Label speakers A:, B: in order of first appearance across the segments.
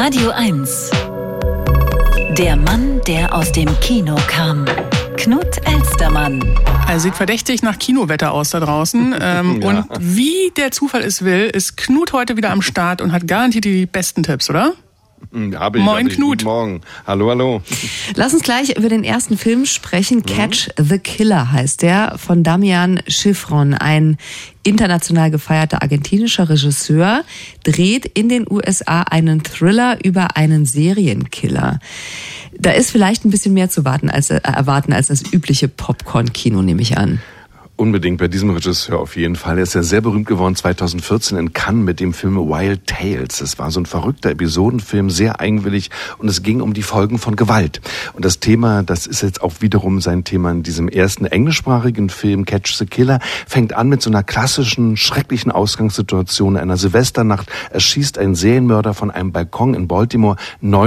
A: Radio 1. Der Mann, der aus dem Kino kam. Knut Elstermann.
B: Also sieht verdächtig nach Kinowetter aus da draußen. Ja. Und wie der Zufall es will, ist Knut heute wieder am Start und hat garantiert die besten Tipps, oder? Moin Knut.
C: Guten Morgen. Hallo.
D: Lass uns gleich über den ersten Film sprechen. Catch the Killer heißt der, von Damian Schifron. Ein international gefeierter argentinischer Regisseur dreht in den USA einen Thriller über einen Serienkiller. Da ist vielleicht ein bisschen mehr zu erwarten als das übliche Popcorn-Kino, nehme ich an.
C: Unbedingt bei diesem Regisseur auf jeden Fall. Er ist ja sehr berühmt geworden 2014 in Cannes mit dem Film Wild Tales. Das war so ein verrückter Episodenfilm, sehr eigenwillig, und es ging um die Folgen von Gewalt. Und das Thema, das ist jetzt auch wiederum sein Thema in diesem ersten englischsprachigen Film Catch the Killer, fängt an mit so einer klassischen, schrecklichen Ausgangssituation. In einer Silvesternacht erschießt ein Serienmörder von einem Balkon in Baltimore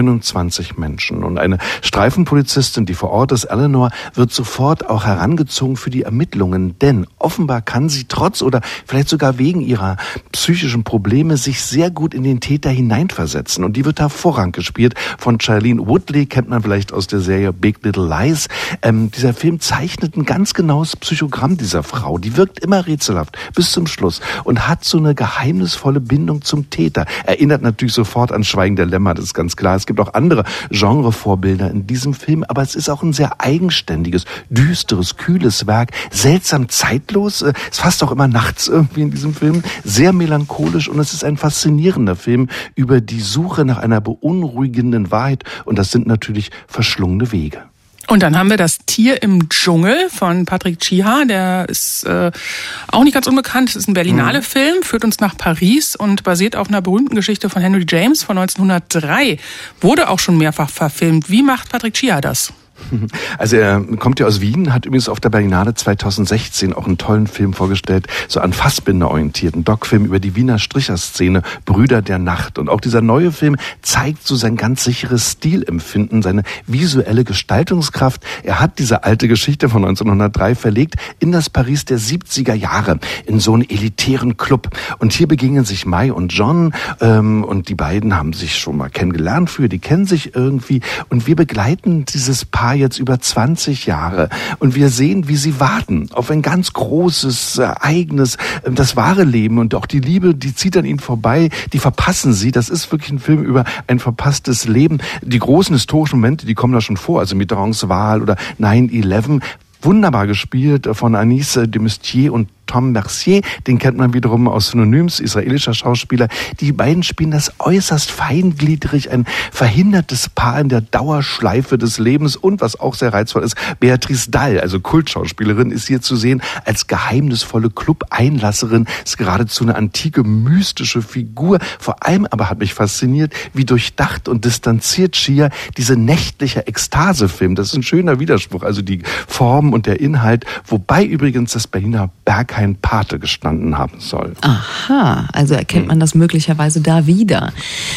C: 29 Menschen. Und eine Streifenpolizistin, die vor Ort ist, Eleanor, wird sofort auch herangezogen für die Ermittlungen. Denn offenbar kann sie trotz oder vielleicht sogar wegen ihrer psychischen Probleme sich sehr gut in den Täter hineinversetzen. Und die wird hervorragend gespielt von Shailene Woodley, kennt man vielleicht aus der Serie Big Little Lies. Dieser Film zeichnet ein ganz genaues Psychogramm dieser Frau. Die wirkt immer rätselhaft bis zum Schluss und hat so eine geheimnisvolle Bindung zum Täter. Erinnert natürlich sofort an Schweigen der Lämmer, das ist ganz klar. Es gibt auch andere Genrevorbilder in diesem Film, aber es ist auch ein sehr eigenständiges, düsteres, kühles Werk, seltsam zeitlos, es fast auch immer nachts irgendwie in diesem Film, sehr melancholisch, und es ist ein faszinierender Film über die Suche nach einer beunruhigenden Wahrheit, und das sind natürlich verschlungene Wege.
B: Und dann haben wir das Tier im Dschungel von Patrick Chiha, der ist auch nicht ganz unbekannt, das ist ein Berlinale Film, führt uns nach Paris und basiert auf einer berühmten Geschichte von Henry James von 1903, wurde auch schon mehrfach verfilmt. Wie macht Patrick Chiha das?
C: Also er kommt ja aus Wien, hat übrigens auf der Berlinale 2016 auch einen tollen Film vorgestellt, so an Fassbinder orientierten Doc-Film über die Wiener Stricherszene, Brüder der Nacht. Und auch dieser neue Film zeigt so sein ganz sicheres Stilempfinden, seine visuelle Gestaltungskraft. Er hat diese alte Geschichte von 1903 verlegt in das Paris der 70er Jahre, in so einen elitären Club. Und hier begegnen sich Mai und John, und die beiden haben sich schon mal kennengelernt früher, die kennen sich irgendwie, und wir begleiten dieses Paar jetzt über 20 Jahre, und wir sehen, wie sie warten auf ein ganz großes Ereignis, das wahre Leben, und auch die Liebe, die zieht an ihnen vorbei, die verpassen sie. Das ist wirklich ein Film über ein verpasstes Leben. Die großen historischen Momente, die kommen da schon vor, also Mitterrands Wahl oder 9/11, wunderbar gespielt von Anis Demestier und Tom Mercier, den kennt man wiederum aus Synonyms, israelischer Schauspieler. Die beiden spielen das äußerst feingliedrig, ein verhindertes Paar in der Dauerschleife des Lebens. Und was auch sehr reizvoll ist, Beatrice Dalle, also Kultschauspielerin, ist hier zu sehen als geheimnisvolle Club-Einlasserin, ist geradezu eine antike, mystische Figur. Vor allem aber hat mich fasziniert, wie durchdacht und distanziert Chiha diese nächtliche Ekstase-Film, das ist ein schöner Widerspruch, also die Form und der Inhalt, wobei übrigens das Berliner Berghain Pate gestanden haben soll.
D: Aha, also erkennt man das möglicherweise da wieder.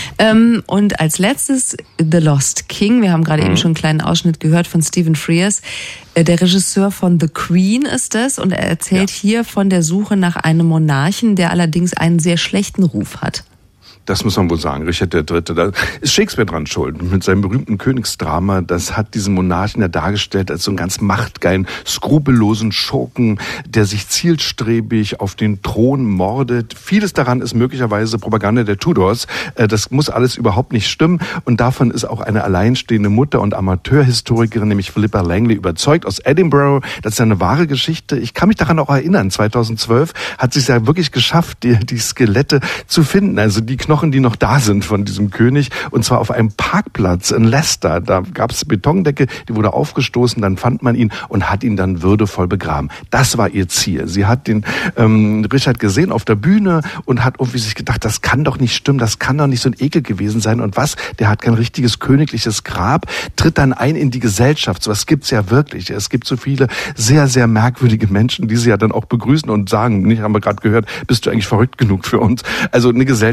D: Und als letztes The Lost King. Wir haben gerade eben schon einen kleinen Ausschnitt gehört von Stephen Frears. Der Regisseur von The Queen ist es, und er erzählt hier von der Suche nach einem Monarchen, der allerdings einen sehr schlechten Ruf hat.
C: Das muss man wohl sagen. Richard III., da ist Shakespeare dran schuld. Mit seinem berühmten Königsdrama, das hat diesen Monarchen ja dargestellt als so einen ganz machtgeilen, skrupellosen Schurken, der sich zielstrebig auf den Thron mordet. Vieles daran ist möglicherweise Propaganda der Tudors. Das muss alles überhaupt nicht stimmen. Und davon ist auch eine alleinstehende Mutter und Amateurhistorikerin, nämlich Philippa Langley, überzeugt aus Edinburgh. Das ist eine wahre Geschichte. Ich kann mich daran auch erinnern. 2012 hat sie es ja wirklich geschafft, die Skelette zu finden. Also die Knochen, die noch da sind von diesem König, und zwar auf einem Parkplatz in Leicester. Da gab es Betondecke, die wurde aufgestoßen, dann fand man ihn und hat ihn dann würdevoll begraben. Das war ihr Ziel. Sie hat den Richard gesehen auf der Bühne und hat irgendwie sich gedacht, das kann doch nicht stimmen, das kann doch nicht so ein Ekel gewesen sein. Und was? Der hat kein richtiges königliches Grab, tritt dann ein in die Gesellschaft. So was gibt's ja wirklich. Es gibt so viele sehr, sehr merkwürdige Menschen, die sie ja dann auch begrüßen und sagen, nicht, haben wir gerade gehört, bist du eigentlich verrückt genug für uns? Also eine Gesellschaft, für die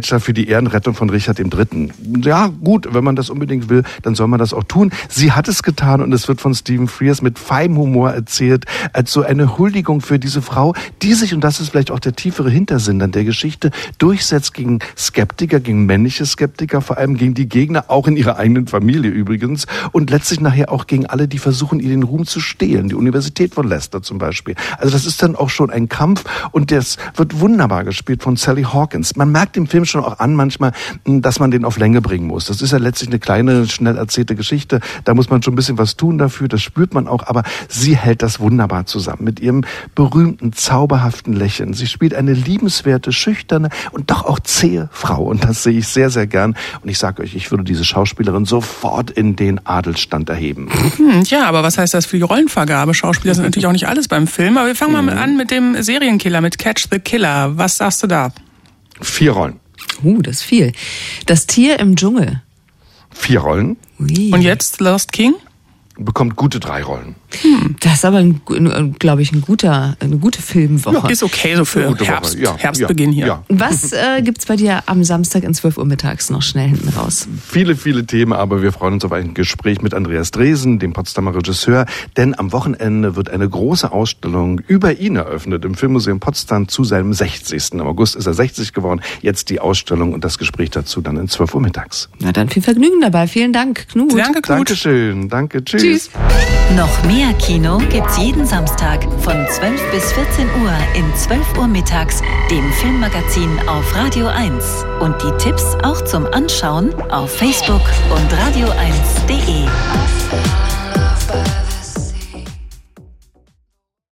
C: die Ehrenrettung von Richard III. Ja, gut, wenn man das unbedingt will, dann soll man das auch tun. Sie hat es getan und es wird von Stephen Frears mit feinem Humor erzählt, als so eine Huldigung für diese Frau, die sich, und das ist vielleicht auch der tiefere Hintersinn dann der Geschichte, durchsetzt gegen Skeptiker, gegen männliche Skeptiker, vor allem gegen die Gegner, auch in ihrer eigenen Familie übrigens, und letztlich nachher auch gegen alle, die versuchen, ihr den Ruhm zu stehlen. Die Universität von Leicester zum Beispiel. Also das ist dann auch schon ein Kampf und das wird wunderbar gespielt von Sally Hawkins. Man merkt dem Film schon auch an manchmal, dass man den auf Länge bringen muss. Das ist ja letztlich eine kleine, schnell erzählte Geschichte. Da muss man schon ein bisschen was tun dafür. Das spürt man auch. Aber sie hält das wunderbar zusammen mit ihrem berühmten, zauberhaften Lächeln. Sie spielt eine liebenswerte, schüchterne und doch auch zähe Frau. Und das sehe ich sehr, sehr gern. Und ich sage euch, ich würde diese Schauspielerin sofort in den Adelsstand erheben.
B: Ja, aber was heißt das für die Rollenvergabe? Schauspieler sind natürlich auch nicht alles beim Film. Aber wir fangen mal an mit dem Serienkiller, mit Catch the Killer. Was sagst du da?
C: 4 Rollen.
D: Das ist viel. Das Tier im Dschungel.
C: 4 Rollen.
D: Ui.
B: Und jetzt Lost King?
C: Bekommt gute 3 Rollen.
D: Das ist aber, glaube ich, eine gute Filmwoche.
B: Ja, ist okay so für Herbstbeginn hier.
C: Ja.
D: Was gibt's bei dir am Samstag in 12 Uhr mittags noch schnell hinten raus?
C: Viele, viele Themen, aber wir freuen uns auf ein Gespräch mit Andreas Dresen, dem Potsdamer Regisseur, denn am Wochenende wird eine große Ausstellung über ihn eröffnet im Filmmuseum Potsdam zu seinem 60. Im August ist er 60 geworden. Jetzt die Ausstellung und das Gespräch dazu dann in 12 Uhr mittags.
D: Na dann viel Vergnügen dabei. Vielen Dank, Knut.
B: Danke, Knut.
C: Dankeschön. Danke. Tschüss.
D: Tschüss.
A: Noch mehr Kino gibt's jeden Samstag von 12 bis 14 Uhr in 12 Uhr mittags, dem Filmmagazin auf Radio 1. Und die Tipps auch zum Anschauen auf Facebook und radio1.de.